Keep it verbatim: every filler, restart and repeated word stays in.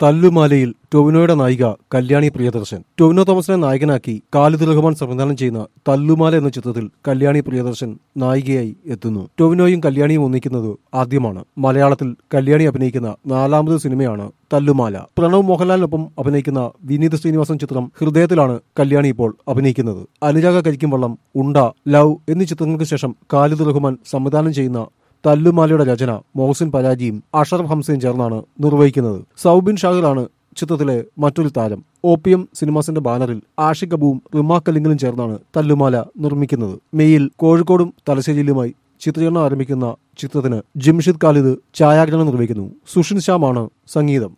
തല്ലുമാലയിൽ ടൊവിനോയുടെ നായിക കല്യാണി പ്രിയദർശൻ. ടൊവിനോ തോമസിനെ നായകനാക്കി ഖാലിദ് റഹ്മാൻ സംവിധാനം ചെയ്യുന്ന തല്ലുമാല എന്ന ചിത്രത്തിൽ കല്യാണി പ്രിയദർശൻ നായികയായി എത്തുന്നു. ടൊവിനോയും കല്യാണിയും ഒന്നിക്കുന്നത് ആദ്യമാണ്. മലയാളത്തിൽ കല്യാണി അഭിനയിക്കുന്ന നാലാമത് സിനിമയാണ് തല്ലുമാല. പ്രണവ് മോഹൻലാലിനൊപ്പം അഭിനയിക്കുന്ന വിനീത് ശ്രീനിവാസൻ ചിത്രം ഹൃദയത്തിലാണ് കല്യാണി ഇപ്പോൾ അഭിനയിക്കുന്നത്. അനുരാഗ കരിക്കും വള്ളം, ഉണ്ട, ലവ് എന്നീ ചിത്രങ്ങൾക്ക് ശേഷം ഖാലിദ് റഹ്മാൻ സംവിധാനം ചെയ്യുന്ന തല്ലുമാലയുടെ രചന മോഹസിൻ പരാജിയും അഷറഫ് ഹംസയും ചേർന്നാണ് നിർവഹിക്കുന്നത്. സൗബിൻ ഷാഹിറാണ് ചിത്രത്തിലെ മറ്റൊരു താരം. ഒ പി എം സിനിമാസിന്റെ ബാനറിൽ ആഷിഖ് അബുവും റിമാ കല്ലിങ്ങലും ചേർന്നാണ് തല്ലുമാല നിർമ്മിക്കുന്നത്. മെയ്യിൽ കോഴിക്കോടും തലശ്ശേരിയിലുമായി ചിത്രീകരണം ആരംഭിക്കുന്ന ചിത്രത്തിന് ജിംഷിദ് ഖാലിദ് ഛായാഗ്രഹണം നിർവഹിക്കുന്നു. സുഷിൻ ശ്യാമാണ് സംഗീതം.